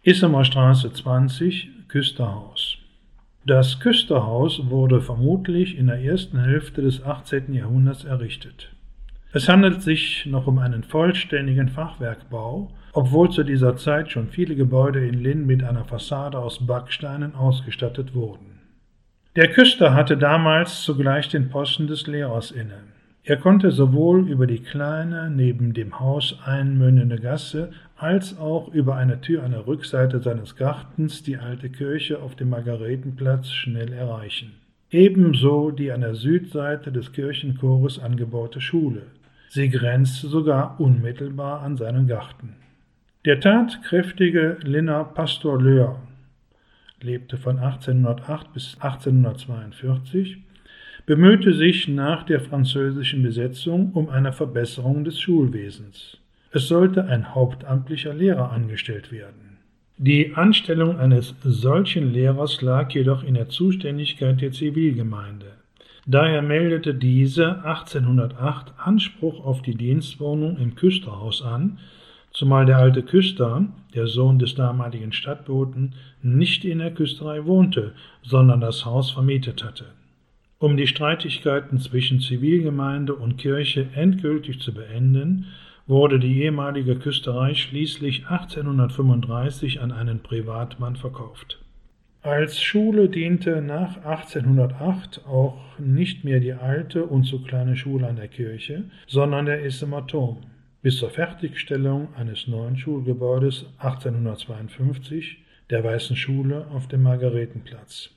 Issemer Straße 20, Küsterhaus. Das Küsterhaus wurde vermutlich in der ersten Hälfte des 18. Jahrhunderts errichtet. Es handelt sich noch um einen vollständigen Fachwerkbau, obwohl zu dieser Zeit schon viele Gebäude in Linn mit einer Fassade aus Backsteinen ausgestattet wurden. Der Küster hatte damals zugleich den Posten des Lehrers inne. Er konnte sowohl über die kleine, neben dem Haus einmündende Gasse, als auch über eine Tür an der Rückseite seines Gartens die alte Kirche auf dem Margaretenplatz schnell erreichen. Ebenso die an der Südseite des Kirchenchores angebaute Schule. Sie grenzte sogar unmittelbar an seinen Garten. Der tatkräftige Linner Pastor Löhr lebte von 1808 bis 1842, bemühte sich nach der französischen Besetzung um eine Verbesserung des Schulwesens. Es sollte ein hauptamtlicher Lehrer angestellt werden. Die Anstellung eines solchen Lehrers lag jedoch in der Zuständigkeit der Zivilgemeinde. Daher meldete diese 1808 Anspruch auf die Dienstwohnung im Küsterhaus an, zumal der alte Küster, der Sohn des damaligen Stadtboten, nicht in der Küsterei wohnte, sondern das Haus vermietet hatte. Um die Streitigkeiten zwischen Zivilgemeinde und Kirche endgültig zu beenden, wurde die ehemalige Küsterei schließlich 1835 an einen Privatmann verkauft. Als Schule diente nach 1808 auch nicht mehr die alte und zu kleine Schule an der Kirche, sondern der Issemer Turm, bis zur Fertigstellung eines neuen Schulgebäudes 1852, der Weißen Schule auf dem Margaretenplatz.